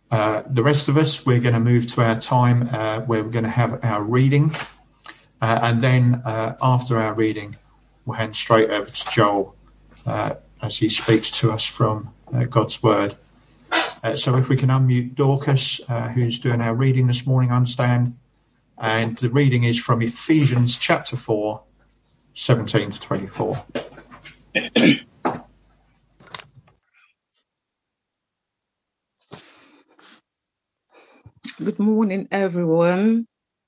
The rest of us, we're going to move to our time where we're going to have our reading. And then after our reading, we'll hand straight over to Joel as he speaks to us from God's Word. So if we can unmute Dorcas, who's doing our reading this morning, I understand. And the reading is from Ephesians chapter 4, 17 to 24. Good morning, everyone.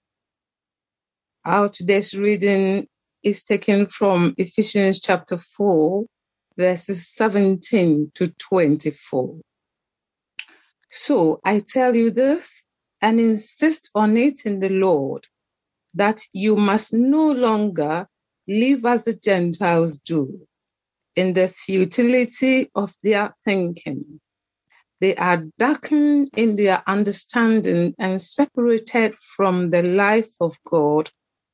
Our today's reading is taken from Ephesians chapter 4, verses 17 to 24. So I tell you this and insist on it in the Lord, that you must no longer live as the Gentiles do, in the futility of their thinking. They are darkened in their understanding and separated from the life of God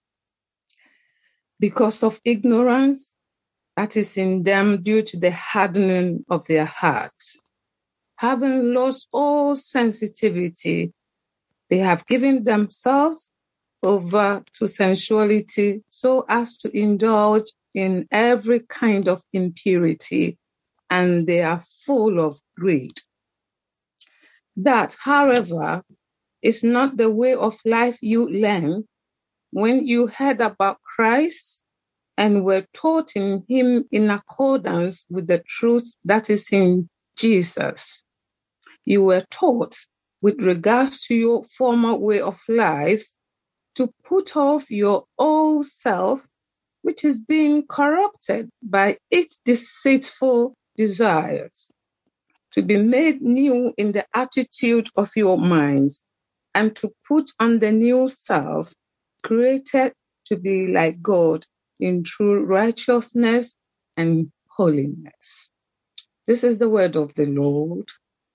because of ignorance that is in them due to the hardening of their hearts. Having lost all sensitivity, they have given themselves over to sensuality so as to indulge in every kind of impurity, and they are full of greed. That, however, is not the way of life you learned when you heard about Christ and were taught in him in accordance with the truth that is in Jesus. You were taught, with regards to your former way of life, to put off your old self, which is being corrupted by its deceitful desires, to be made new in the attitude of your minds, and to put on the new self, created to be like God in true righteousness and holiness. This is the word of the Lord.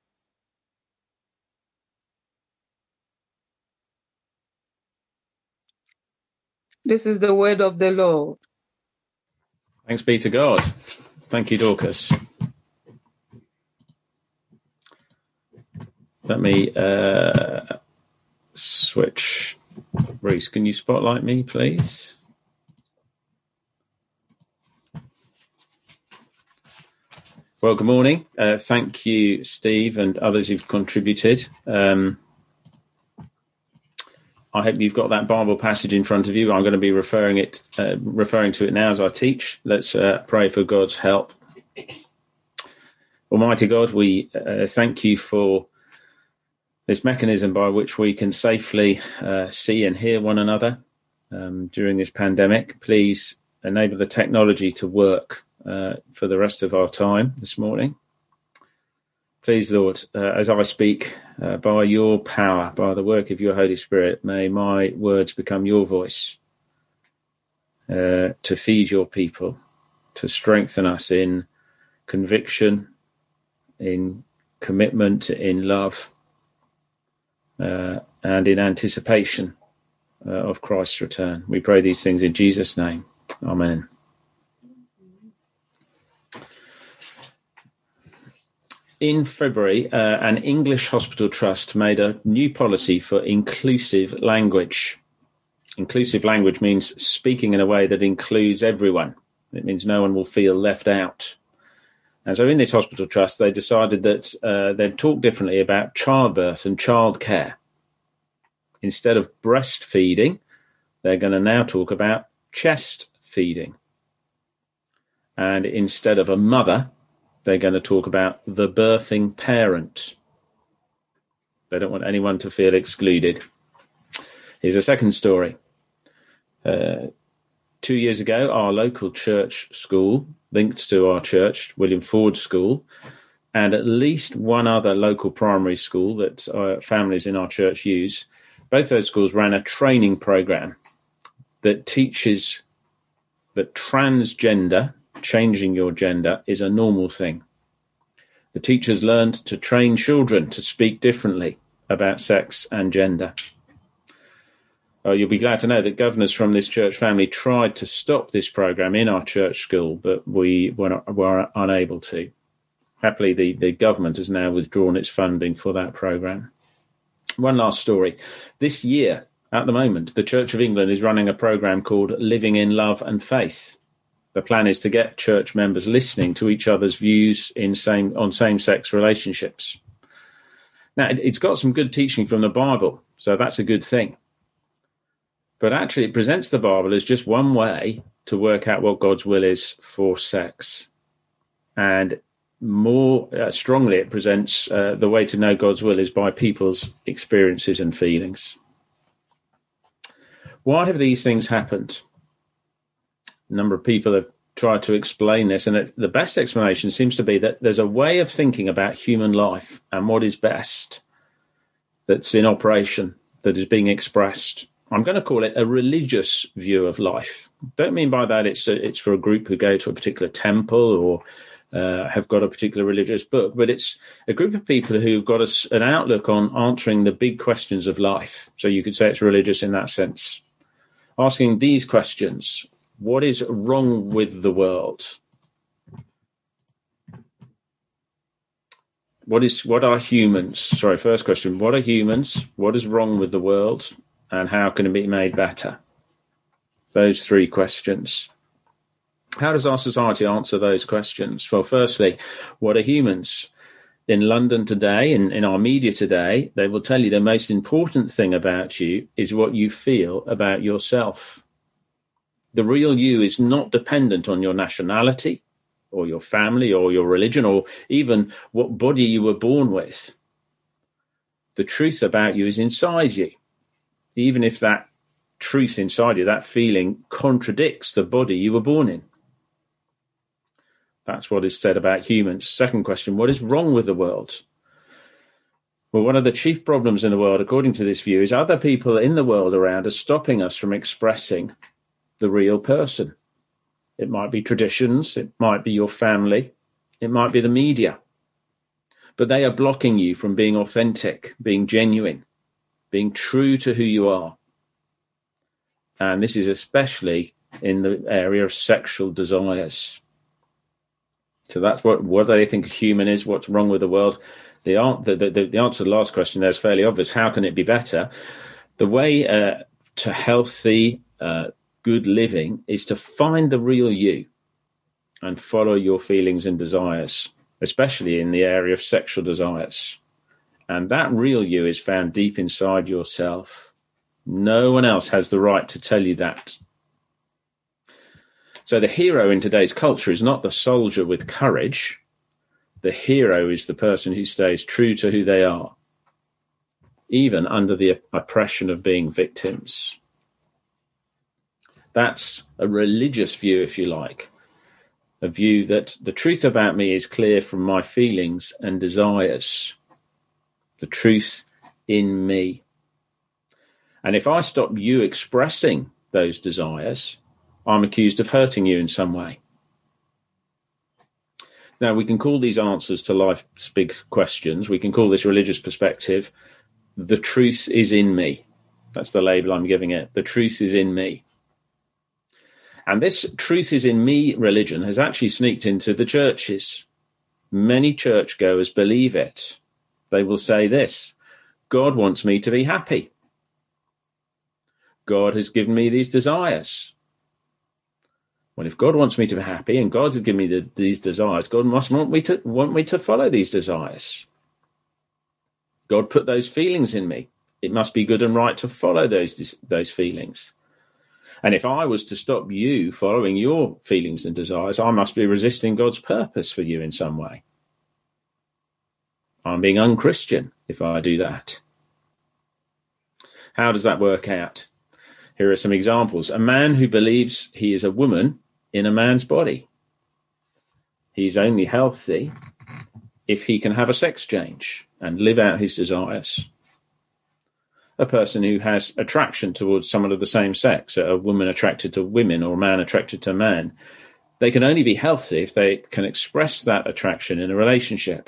This is the word of the Lord. Thanks be to God. Thank you, Dorcas. Let me switch. Reese, can you spotlight me, please? Well, good morning. Thank you, Steve, and others who've contributed. I hope you've got that Bible passage in front of you. I'm going to be referring to it now as I teach. Let's pray for God's help. Almighty God, we thank you for this mechanism by which we can safely see and hear one another during this pandemic. Please enable the technology to work for the rest of our time this morning. Please, Lord, as I speak, by your power, by the work of your Holy Spirit, may my words become your voice to feed your people, to strengthen us in conviction, in commitment, in love, and in anticipation of Christ's return. We pray these things in Jesus' name. Amen. In February, an English hospital trust made a new policy for inclusive language. Inclusive language means speaking in a way that includes everyone. It means no one will feel left out. And so in this hospital trust, they decided that they'd talk differently about childbirth and childcare. Instead of breastfeeding, they're going to now talk about chest feeding. And instead of a mother, they're going to talk about the birthing parent. They don't want anyone to feel excluded. Here's a second story. 2 years ago, our local church school, linked to our church, William Ford School, and at least one other local primary school that families in our church use, both those schools ran a training program that teaches that transgender, changing your gender, is a normal thing. The teachers learned to train children to speak differently about sex and gender. You'll be glad to know that governors from this church family tried to stop this program in our church school, but we were unable to. Happily, the government has now withdrawn its funding for that programme. One last story. This year, at the moment, the Church of England is running a programme called Living in Love and Faith. The plan is to get church members listening to each other's views on same-sex relationships. Now, it's got some good teaching from the Bible, so that's a good thing. But actually, it presents the Bible as just one way to work out what God's will is for sex. And more strongly, it presents the way to know God's will is by people's experiences and feelings. Why have these things happened? A number of people have tried to explain this, and the best explanation seems to be that there's a way of thinking about human life and what is best that's in operation, that is being expressed. I'm going to call it a religious view of life. Don't mean by that it's for a group who go to a particular temple or have got a particular religious book, but it's a group of people who've got an outlook on answering the big questions of life. So you could say it's religious in that sense. Asking these questions: what is wrong with the world? What are humans? Sorry, first question. What are humans? What is wrong with the world? And how can it be made better? Those three questions. How does our society answer those questions? Well, firstly, what are humans? In London today, in our media today, they will tell you the most important thing about you is what you feel about yourself. The real you is not dependent on your nationality or your family or your religion or even what body you were born with. The truth about you is inside you, even if that truth inside you, that feeling, contradicts the body you were born in. That's what is said about humans. Second question, what is wrong with the world? Well, one of the chief problems in the world, according to this view, is other people in the world around are stopping us from expressing the real person. It might be traditions, it might be your family, it might be the media. But they are blocking you from being authentic, being genuine, being true to who you are. And this is especially in the area of sexual desires. So that's what they think a human is, what's wrong with the world. The answer to the last question there is fairly obvious. How can it be better? The way to healthy, good living is to find the real you and follow your feelings and desires, especially in the area of sexual desires. And that real you is found deep inside yourself. No one else has the right to tell you that. So the hero in today's culture is not the soldier with courage. The hero is the person who stays true to who they are, even under the oppression of being victims. That's a religious view, if you like, a view that the truth about me is clear from my feelings and desires, the truth in me. And if I stop you expressing those desires, I'm accused of hurting you in some way. Now, we can call these answers to life's big questions. We can call this religious perspective. The truth is in me. That's the label I'm giving it. The truth is in me. And this truth is in me religion has actually sneaked into the churches. Many churchgoers believe it. They will say this: God wants me to be happy. God has given me these desires. Well, if God wants me to be happy and God has given me these desires, God must want me to follow these desires. God put those feelings in me. It must be good and right to follow those feelings. And if I was to stop you following your feelings and desires, I must be resisting God's purpose for you in some way. I'm being unchristian if I do that. How does that work out? Here are some examples. A man who believes he is a woman in a man's body. He's only healthy if he can have a sex change and live out his desires. A person who has attraction towards someone of the same sex, a woman attracted to women or a man attracted to man, they can only be healthy if they can express that attraction in a relationship.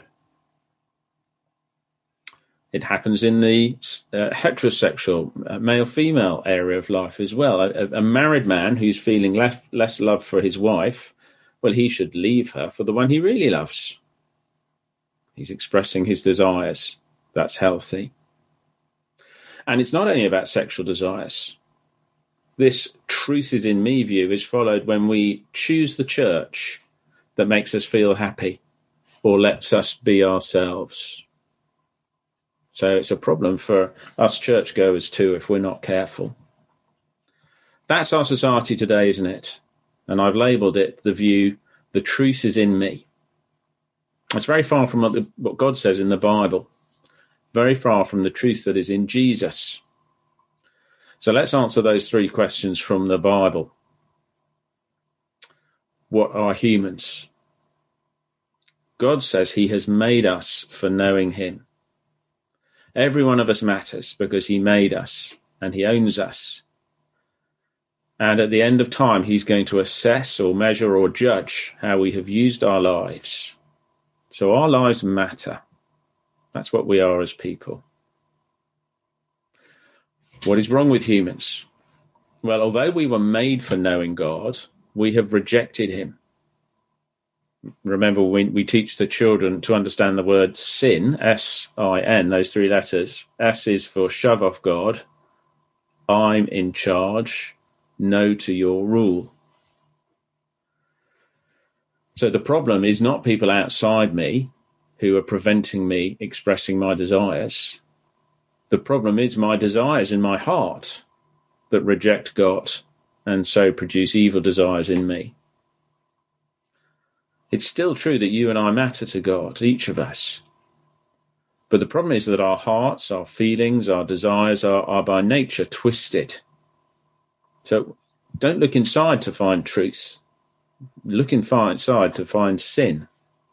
It happens in the heterosexual, male-female area of life as well. A married man who's feeling less love for his wife, well, he should leave her for the one he really loves. He's expressing his desires. That's healthy. And it's not only about sexual desires. This truth is in me view is followed when we choose the church that makes us feel happy or lets us be ourselves. So it's a problem for us churchgoers too if we're not careful. That's our society today, isn't it? And I've labelled it the view, the truth is in me. It's very far from what God says in the Bible. Very far from the truth that is in Jesus. So let's answer those three questions from the Bible. What are humans? God says he has made us for knowing him. Every one of us matters because he made us and he owns us. And at the end of time, he's going to assess or measure or judge how we have used our lives. So our lives matter. That's what we are as people. What is wrong with humans? Well, although we were made for knowing God, we have rejected him. Remember, when we teach the children to understand the word sin, S-I-N, those three letters. S is for shove off God. I'm in charge. No to your rule. So the problem is not people outside me who are preventing me expressing my desires. The problem is my desires in my heart that reject God and so produce evil desires in me. It's still true that you and I matter to God, each of us. But the problem is that our hearts, our feelings, our desires are by nature twisted. So don't look inside to find truth. Look inside to find sin.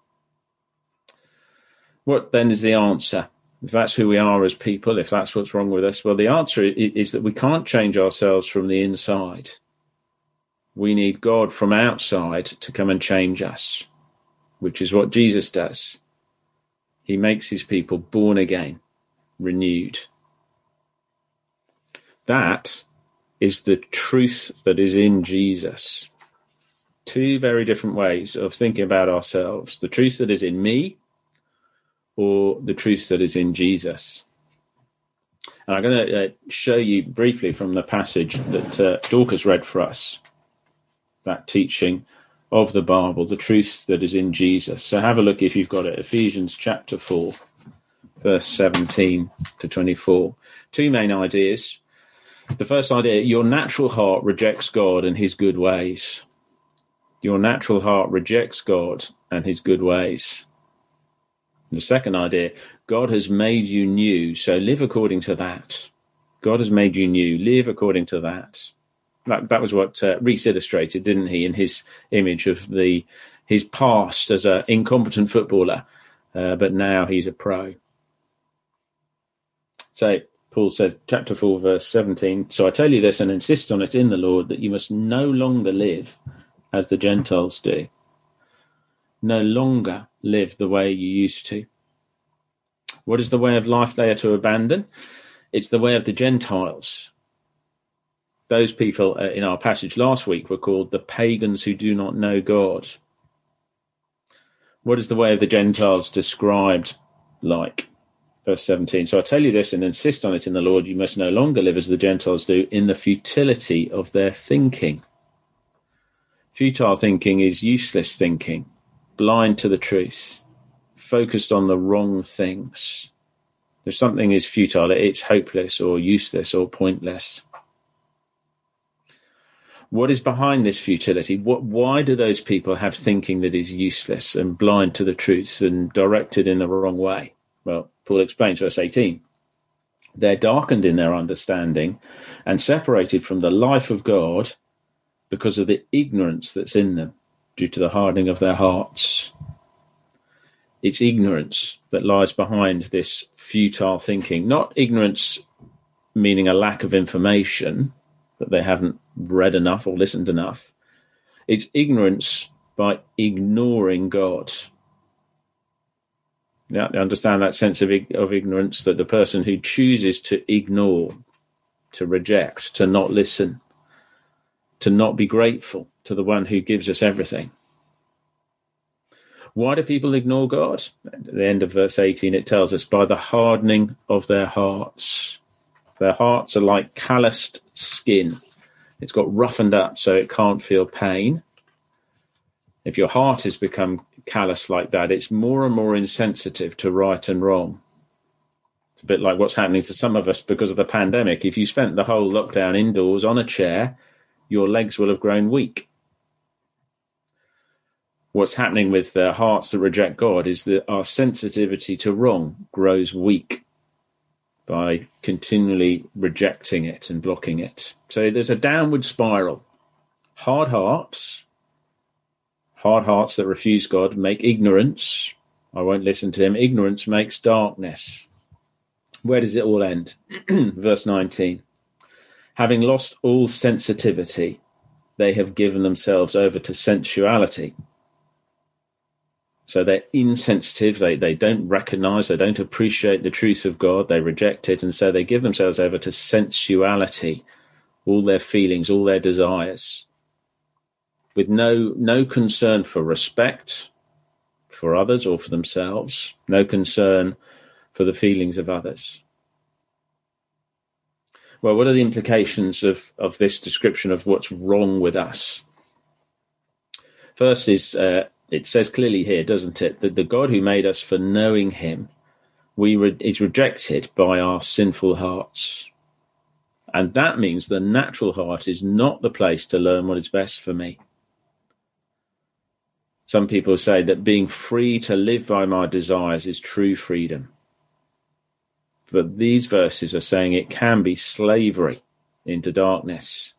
What then is the answer? If that's who we are as people, if that's what's wrong with us, well, the answer is that we can't change ourselves from the inside. We need God from outside to come and change us, which is what Jesus does. He makes his people born again, renewed. That is the truth that is in Jesus. Two very different ways of thinking about ourselves. The truth that is in me, or the truth that is in Jesus. And I'm going to show you briefly from the passage that Dorcas read for us, that teaching of the Bible, the truth that is in Jesus. So have a look if you've got it. Ephesians chapter 4, verse 17 to 24. Two main ideas. The first idea, your natural heart rejects God and his good ways. Your natural heart rejects God and his good ways. The second idea, God has made you new, so live according to that. God has made you new, live according to that. That was what Rees illustrated, didn't he, in his image of his past as an incompetent footballer, but now he's a pro. So Paul says, chapter 4, verse 17, so I tell you this and insist on it in the Lord, that you must no longer live as the Gentiles do. No longer live the way you used to. What is the way of life they are to abandon? It's the way of the Gentiles. Those people in our passage last week were called the pagans who do not know God. What is the way of the Gentiles described like? Verse 17, so I tell you this and insist on it in the Lord, you must no longer live as the Gentiles do in the futility of their thinking. Futile thinking is useless thinking, blind to the truth, focused on the wrong things. If something is futile, it's hopeless or useless or pointless. What is behind this futility? Why do those people have thinking that is useless and blind to the truth and directed in the wrong way? Well, Paul explains, verse 18. They're darkened in their understanding and separated from the life of God because of the ignorance that's in them due to the hardening of their hearts. It's ignorance that lies behind this futile thinking. Not ignorance meaning a lack of information, that they haven't read enough or listened enough. It's ignorance by ignoring God. Yeah, you understand that sense of ignorance, that the person who chooses to ignore, to reject, to not listen, to not be grateful to the one who gives us everything. Why do people ignore God? At the end of verse 18, it tells us, by the hardening of their hearts. Their hearts are like calloused skin. It's got roughened up so it can't feel pain. If your heart has become callous like that, it's more and more insensitive to right and wrong. It's a bit like what's happening to some of us because of the pandemic. If you spent the whole lockdown indoors on a chair, your legs will have grown weak. What's happening with the hearts that reject God is that our sensitivity to wrong grows weak by continually rejecting it and blocking it. So there's a downward spiral. Hard hearts that refuse God make ignorance. I won't listen to him. Ignorance makes darkness. Where does it all end? Verse 19. Having lost all sensitivity, they have given themselves over to sensuality. So they're insensitive. They don't recognize, they don't appreciate the truth of God. They reject it. And so they give themselves over to sensuality, all their feelings, all their desires, with no concern for respect for others or for themselves, no concern for the feelings of others. Well, what are the implications of this description of what's wrong with us? First is, it says clearly here, doesn't it, that the God who made us for knowing him is rejected by our sinful hearts. And that means the natural heart is not the place to learn what is best for me. Some people say that being free to live by my desires is true freedom. But these verses are saying it can be slavery into darkness.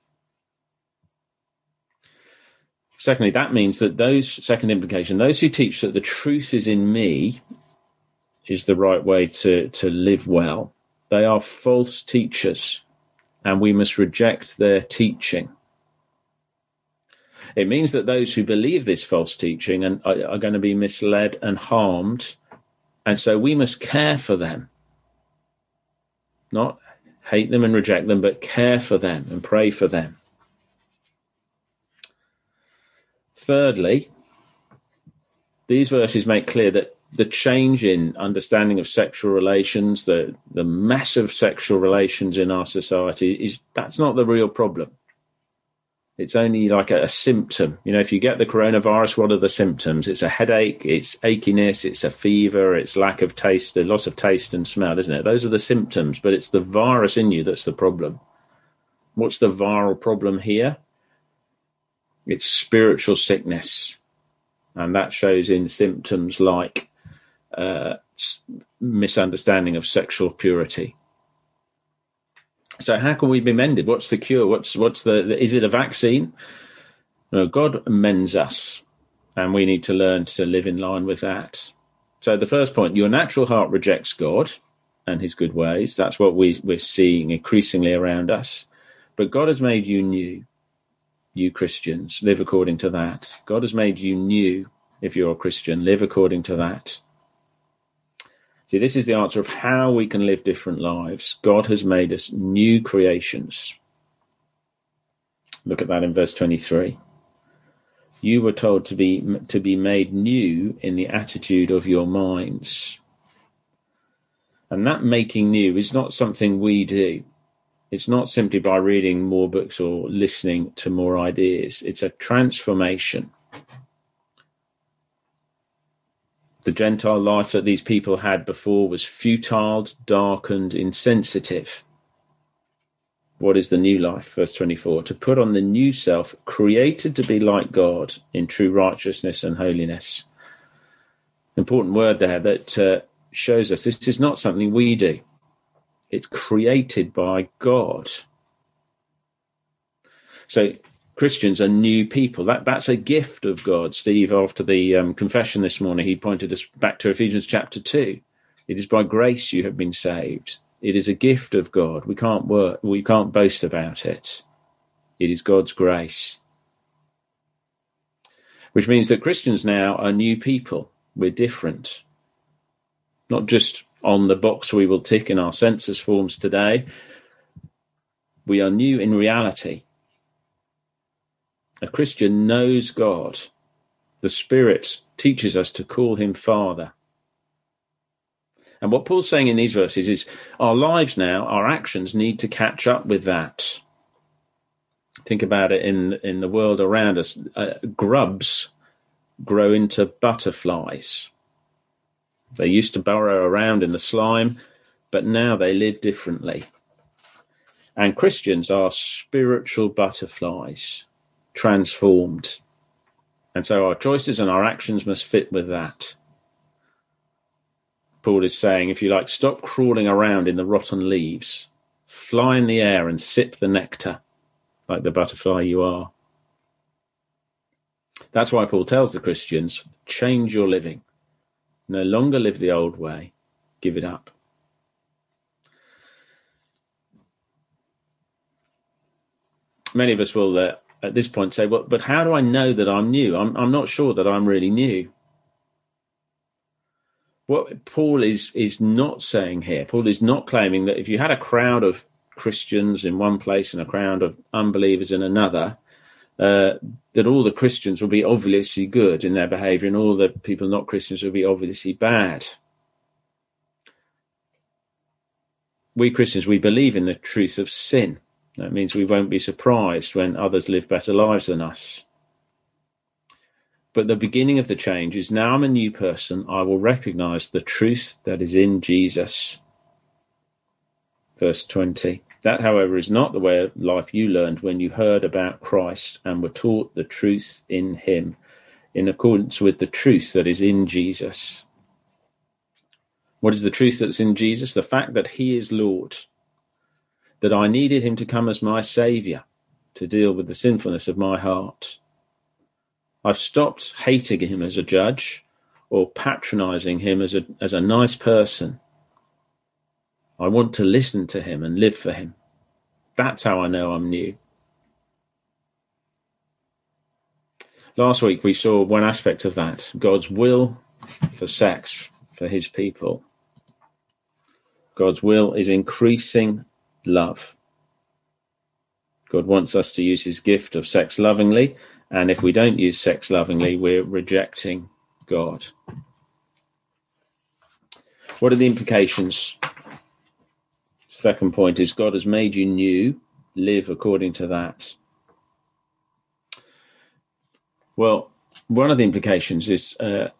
Secondly, that means that second implication, those who teach that the truth is in me is the right way to live well, they are false teachers, and we must reject their teaching. It means that those who believe this false teaching are going to be misled and harmed, and so we must care for them. Not hate them and reject them, but care for them and pray for them. Thirdly, these verses make clear that the change in understanding of sexual relations, the massive sexual relations in our society, that's not the real problem. It's only like a symptom. You know, if you get the coronavirus, what are the symptoms? It's a headache, it's achiness, it's a fever, it's lack of taste, the loss of taste and smell, isn't it? Those are the symptoms, but it's the virus in you that's the problem. What's the viral problem here? It's spiritual sickness. And that shows in symptoms like misunderstanding of sexual purity. So how can we be mended? What's the cure? Is it a vaccine? No, God mends us, and we need to learn to live in line with that. So the first point, your natural heart rejects God and his good ways. That's what we're seeing increasingly around us. But God has made you new. You Christians, live according to that. God has made you new. If you're a Christian, live according to that. See, this is the answer of how we can live different lives. God has made us new creations. Look at that in verse 23. You were told to be made new in the attitude of your minds. And that making new is not something we do. It's not simply by reading more books or listening to more ideas. It's a transformation. The Gentile life that these people had before was futile, darkened, insensitive. What is the new life? Verse 24, to put on the new self, created to be like God in true righteousness and holiness. Important word there that shows us this is not something we do. It's created by God. So Christians are new people. That's a gift of God. Steve, after the confession this morning, he pointed us back to Ephesians chapter 2. It is by grace you have been saved. It is a gift of God. We can't boast about it. It is God's grace. Which means that Christians now are new people. We're different. Not just on the box we will tick in our census forms today. We are new in reality. A Christian knows God. The Spirit teaches us to call him Father. And what Paul's saying in these verses is our lives now, our actions need to catch up with that. Think about it in the world around us. Grubs grow into butterflies. They used to burrow around in the slime, but now they live differently. And Christians are spiritual butterflies, transformed. And so our choices and our actions must fit with that. Paul is saying, if you like, stop crawling around in the rotten leaves, fly in the air and sip the nectar like the butterfly you are. That's why Paul tells the Christians, change your living. No longer live the old way. Give it up. Many of us will, at this point, say, well, but how do I know that I'm new? I'm not sure that I'm really new. What Paul is not saying here, Paul is not claiming that if you had a crowd of Christians in one place and a crowd of unbelievers in another, that all the Christians will be obviously good in their behavior and all the people not Christians will be obviously bad. We Christians, we believe in the truth of sin. That means we won't be surprised when others live better lives than us. But the beginning of the change is now I'm a new person. I will recognize the truth that is in Jesus. Verse 20. That, however, is not the way of life you learned when you heard about Christ and were taught the truth in him, in accordance with the truth that is in Jesus. What is the truth that's in Jesus? The fact that he is Lord, that I needed him to come as my saviour to deal with the sinfulness of my heart. I've stopped hating him as a judge or patronising him as a nice person. I want to listen to him and live for him. That's how I know I'm new. Last week we saw one aspect of that, God's will for sex for his people. God's will is increasing love. God wants us to use his gift of sex lovingly, and if we don't use sex lovingly, we're rejecting God. What are the implications? Second point is God has made you new. Live according to that. Well, one of the implications is that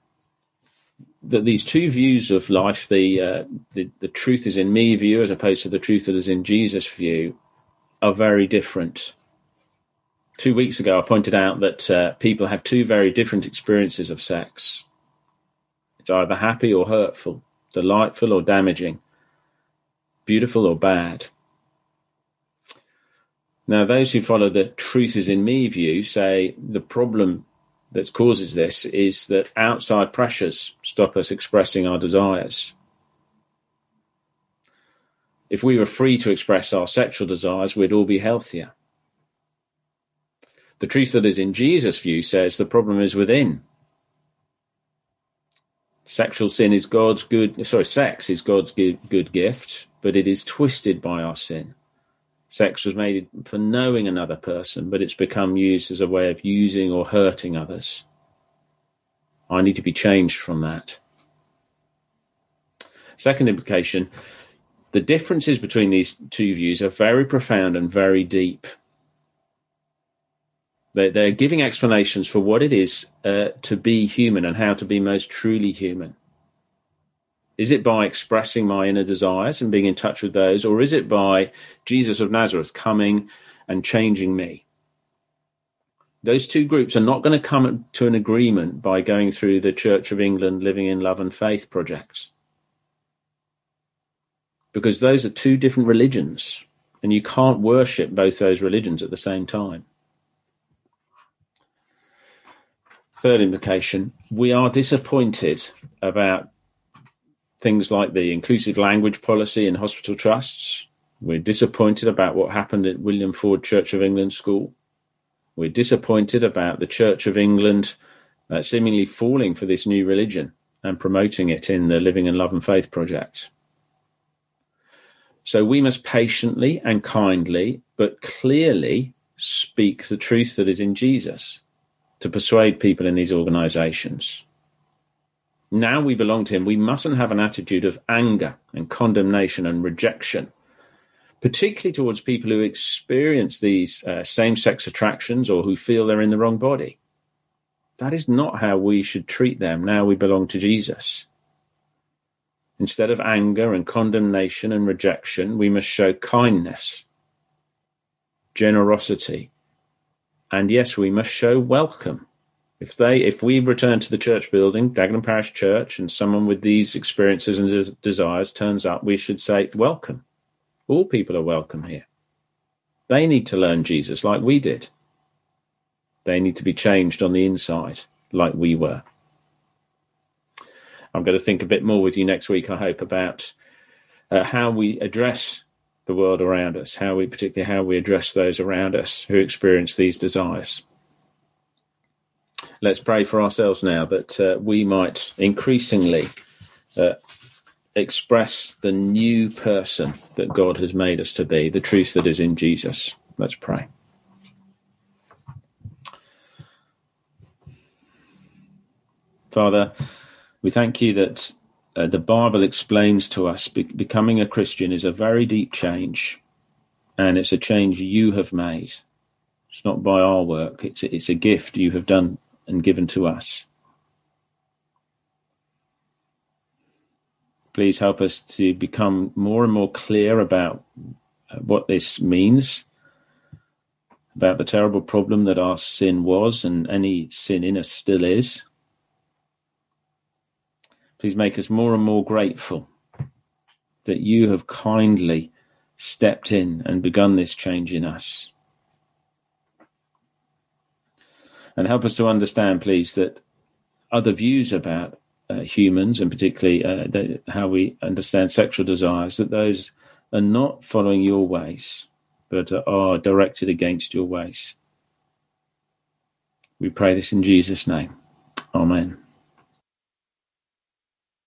these two views of life, the truth is in me view as opposed to the truth that is in Jesus view, are very different. 2 weeks ago, I pointed out that people have two very different experiences of sex. It's either happy or hurtful, delightful or damaging, beautiful or bad. Now, those who follow the truth is in me view say the problem that causes this is that outside pressures stop us expressing our desires. If we were free to express our sexual desires, we'd all be healthier. The truth that is in Jesus' view says the problem is within. Sex is God's good gift, but it is twisted by our sin. Sex was made for knowing another person, but it's become used as a way of using or hurting others. I need to be changed from that. Second implication, the differences between these two views are very profound and very deep. They're giving explanations for what it is to be human and how to be most truly human. Is it by expressing my inner desires and being in touch with those, or is it by Jesus of Nazareth coming and changing me? Those two groups are not going to come to an agreement by going through the Church of England Living in Love and Faith projects, because those are two different religions, and you can't worship both those religions at the same time. Third implication, we are disappointed about things like the inclusive language policy in hospital trusts. We're disappointed about what happened at William Ford Church of England School. We're disappointed about the Church of England seemingly falling for this new religion and promoting it in the Living in Love and Faith project. So we must patiently and kindly, but clearly speak the truth that is in Jesus to persuade people in these organisations. Now we belong to him. We mustn't have an attitude of anger and condemnation and rejection, particularly towards people who experience these same-sex attractions or who feel they're in the wrong body. That is not how we should treat them now we belong to Jesus. Instead of anger and condemnation and rejection, we must show kindness, generosity, and yes, we must show welcome. If we return to the church building, Dagenham Parish Church, and someone with these experiences and desires turns up, we should say, welcome. All people are welcome here. They need to learn Jesus like we did. They need to be changed on the inside like we were. I'm going to think a bit more with you next week, I hope, about how we address the world around us, particularly how we address those around us who experience these desires. Let's pray for ourselves now that we might increasingly express the new person that God has made us to be, the truth that is in Jesus. Let's pray. Father, we thank you that the Bible explains to us becoming a Christian is a very deep change, and it's a change you have made. It's not by our work. It's a gift you have done and given to us. Please help us to become more and more clear about what this means, about the terrible problem that our sin was and any sin in us still is. Please make us more and more grateful that you have kindly stepped in and begun this change in us. And help us to understand, please, that other views about humans, and particularly how we understand sexual desires, that those are not following your ways, but are directed against your ways. We pray this in Jesus' name. Amen.